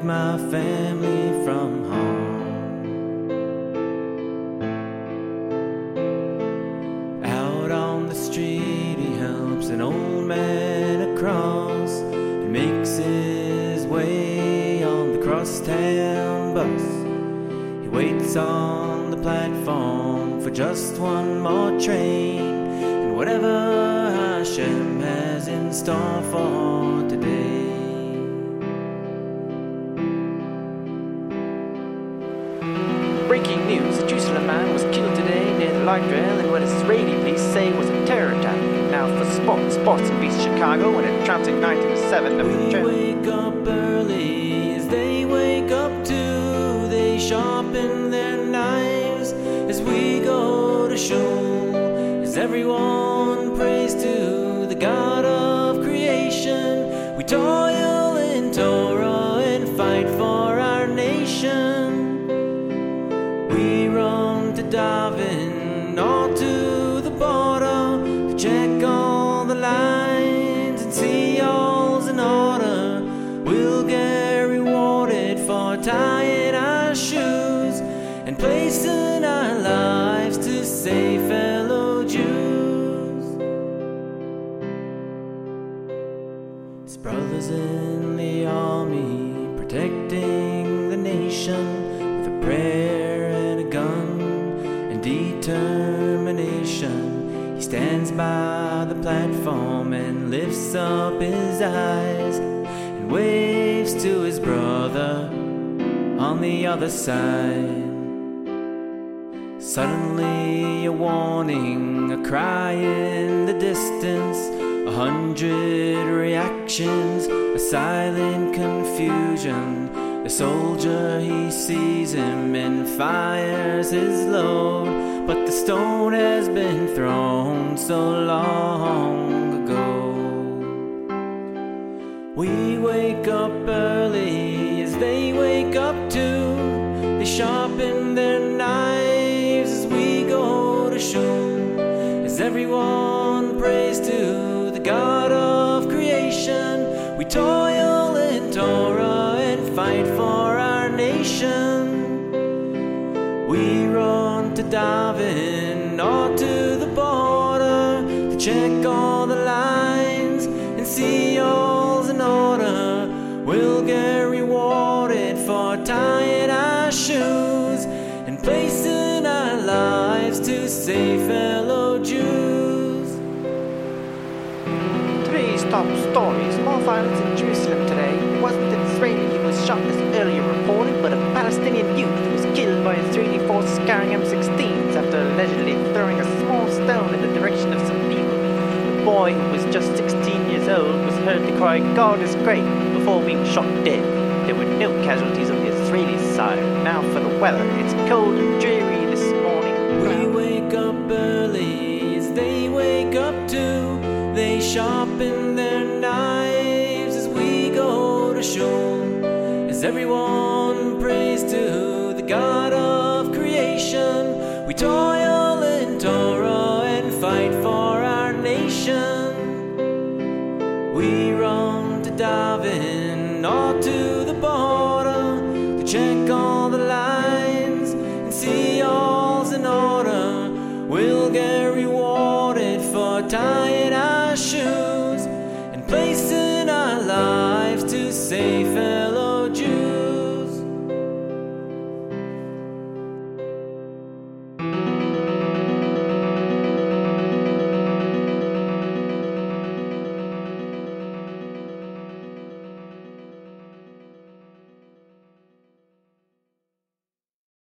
my family from harm. Out on the street he helps an old man across and makes his way on the crosstown bus. He waits on the platform for just one more train, and whatever Hashem has in store for today. Breaking news, a Jerusalem man was killed today near the light rail in what Israeli police say was a terror attack. Now for sports beats Chicago when it trounced in 1907 of the German. We wake up early as they wake up too. They sharpen their knives as we go to shul, as everyone prays to the God of creation. We toil in Torah and fight for our nation. We run to Davin or to the border to check all the lines and see all's in order. We'll get rewarded for tying our shoes and placing our lives to save fellow Jews. His brothers in the army protecting the nation with a prayer and a gun and determination. He stands by the platform and lifts up his eyes and waves to his brother on the other side. Suddenly a warning, a cry in the distance, 100 reactions, a silent confusion. The soldier, he sees him and fires his load, but the stone has been thrown so long ago. We wake up early as they wake up too. They sharpen their knives as we go to shul, as everyone prays to the God of creation. We toil in Torah and fight for our nation. We run to Davin or to the border to check all the lines and see all's in order. We'll get rewarded for tying our shoes and placing our lives to save fellow Jews. Today's top stories: more violence in Jerusalem today. It wasn't an Israeli who was shot as earlier reported, but a Palestinian youth who was killed by Israeli forces carrying M16s after allegedly throwing a small stone in the direction of some people. The boy, who was just 16 years old, was heard to cry, "God is great," before being shot dead. There were no casualties on the Israeli side. Now for the weather. It's cold and dreary this morning. We wake up early as they wake up too. They sharpen their knives as we go to shul, as everyone prays to the God of creation. We toil in Torah and fight for our nation. We run to Davin or to the border to check all the lines and see all's in order. We'll get rewarded for tying our shoes and placing our lives to save fellow